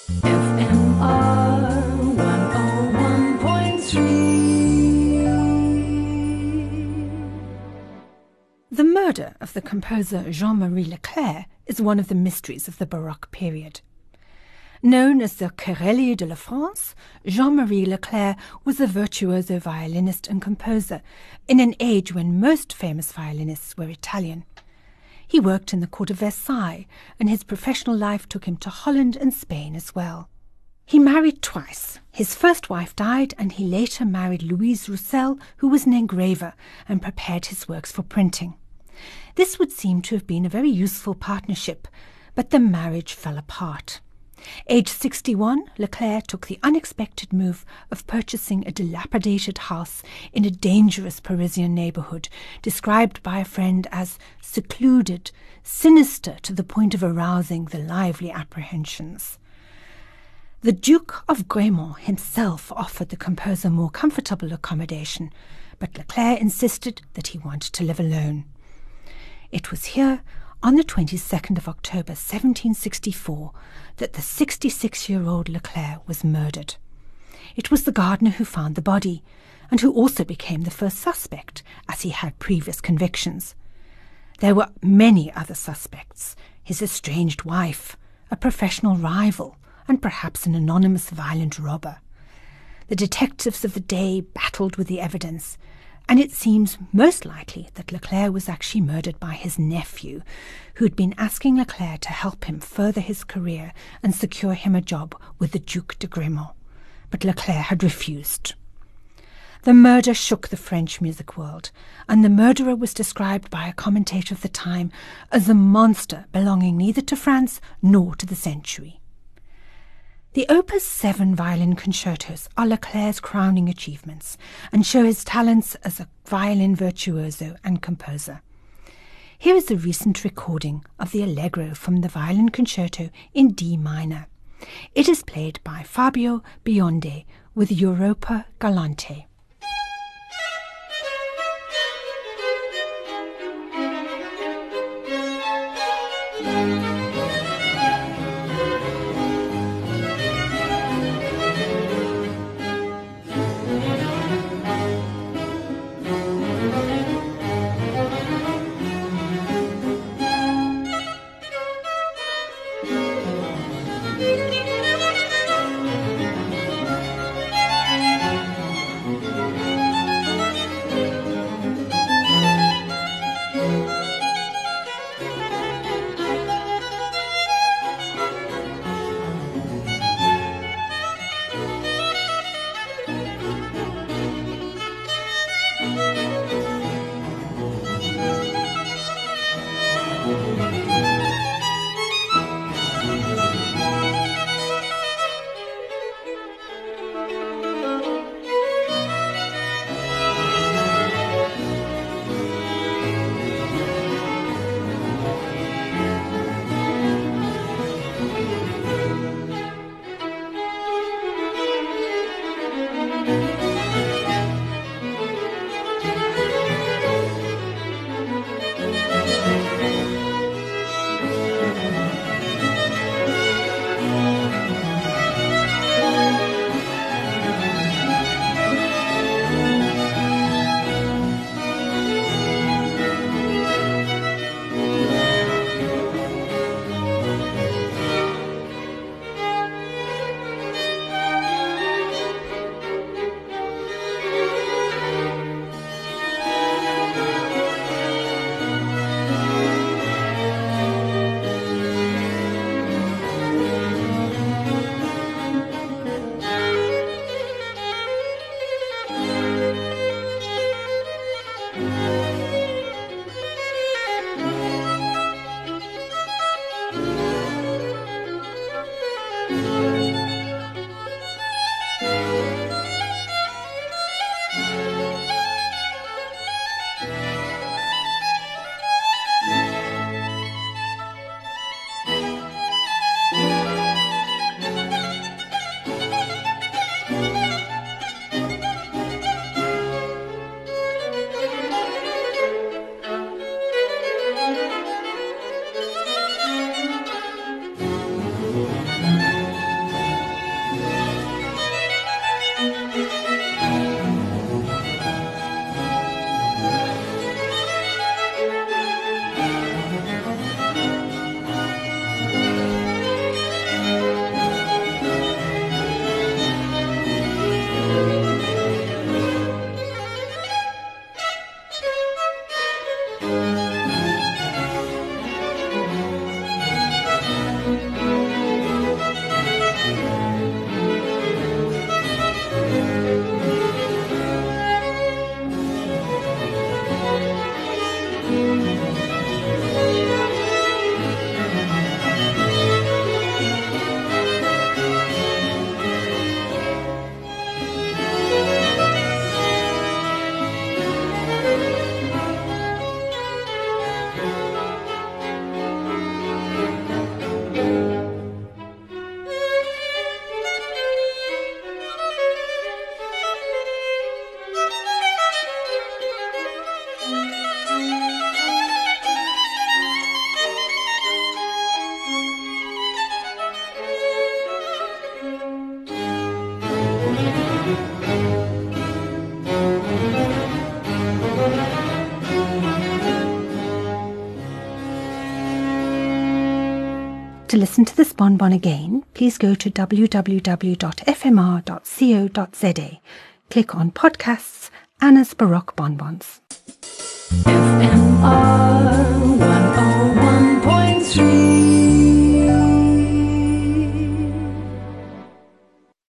FMR 101.3. The murder of the composer Jean-Marie Leclair is one of the mysteries of the Baroque period. Known as the Kerelli de la France, Jean-Marie Leclair was a virtuoso violinist and composer in an age when most famous violinists were Italian. He worked in the court of Versailles, and his professional life took him to Holland and Spain as well. He married twice. His first wife died, and he later married Louise Roussel, who was an engraver and prepared his works for printing. This would seem to have been a very useful partnership, but the marriage fell apart. Aged 61, Leclair took the unexpected move of purchasing a dilapidated house in a dangerous Parisian neighbourhood, described by a friend as secluded, sinister to the point of arousing the lively apprehensions. The Duke of Gramont himself offered the composer more comfortable accommodation, but Leclair insisted that he wanted to live alone. It was here, on the 22nd of October 1764, that the 66-year-old Leclair was murdered. It was the gardener who found the body, and who also became the first suspect, as he had previous convictions. There were many other suspects: his estranged wife, a professional rival, and perhaps an anonymous violent robber. The detectives of the day battled with the evidence, and it seems most likely that Leclair was actually murdered by his nephew, who had been asking Leclair to help him further his career and secure him a job with the Duc de Gramont. But Leclair had refused. The murder shook the French music world, and the murderer was described by a commentator of the time as a monster belonging neither to France nor to the century. The Opus 7 violin concertos are Leclair's crowning achievements and show his talents as a violin virtuoso and composer. Here is a recent recording of the Allegro from the violin concerto in D minor. It is played by Fabio Biondi with Europa Galante. To listen to this bonbon again, please go to www.fmr.co.za. Click on Podcasts, Anna's Baroque Bonbons. FMR